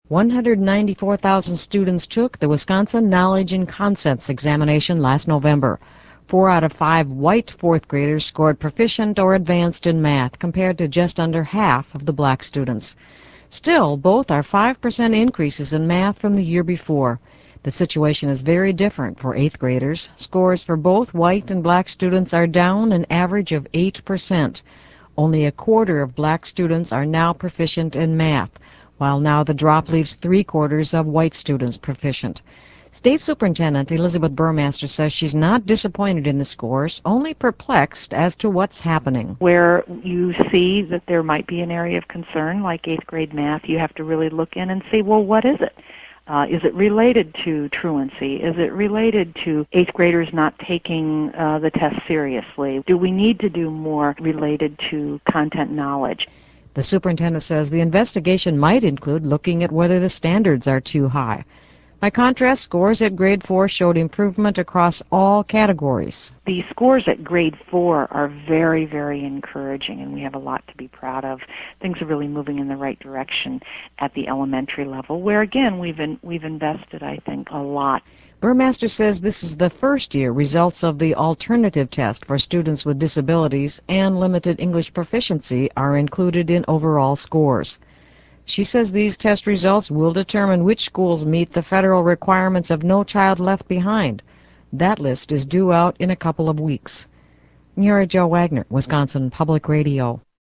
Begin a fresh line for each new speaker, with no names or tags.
194,000 students took the Wisconsin Knowledge and Concepts examination last November. 4 out of 5 white fourth graders scored proficient or advanced in math, compared to just under half of the black students. Still, both are 5% increases in math from the year before. The situation is very different for 8th graders. Scores for both white and black students are down an average of 8%. Only a quarter of black students are now proficient in math, while now the drop leaves 3/4 of white students proficient. State Superintendent Elizabeth Burmaster says she's not disappointed in the scores, only perplexed as to what's happening.
Where you see that there might be an area of concern, like 8th grade math, you have to really look in and see, well, what is it? Is it related to truancy? Is it related to 8th graders not taking the test seriously? Do we need to do more related to content knowledge?
The superintendent says the investigation might include looking at whether the standards are too high. By contrast, scores at grade 4 showed improvement across all categories.
The scores at grade 4 are very, very encouraging, and we have a lot to be proud of. Things are really moving in the right direction at the elementary level, where, again, we've invested, I think, a lot.
Burmaster says this is the first year results of the alternative test for students with disabilities and limited English proficiency are included in overall scores. She says these test results will determine which schools meet the federal requirements of No Child Left Behind. That list is due out in a couple of weeks. Muriel Jo Wagner, Wisconsin Public Radio.